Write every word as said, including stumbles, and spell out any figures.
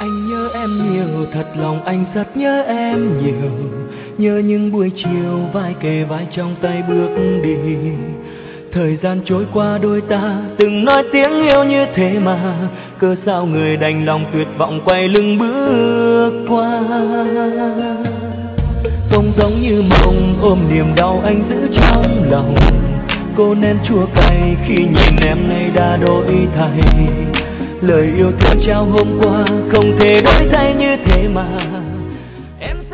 Anh nhớ em nhiều, thật lòng anh rất nhớ em nhiều. Nhớ những buổi chiều vai kề vai trong tay bước đi. Thời gian trôi qua đôi ta từng nói tiếng yêu như thế mà, cớ sao người đành lòng tuyệt vọng quay lưng bước qua. Không giống như mộng ôm niềm đau anh giữ trong lòng, cô nén chua cay khi nhìn em nay đã đổi thay. Lời yêu thương trao hôm qua không thể đổi thay như thế mà em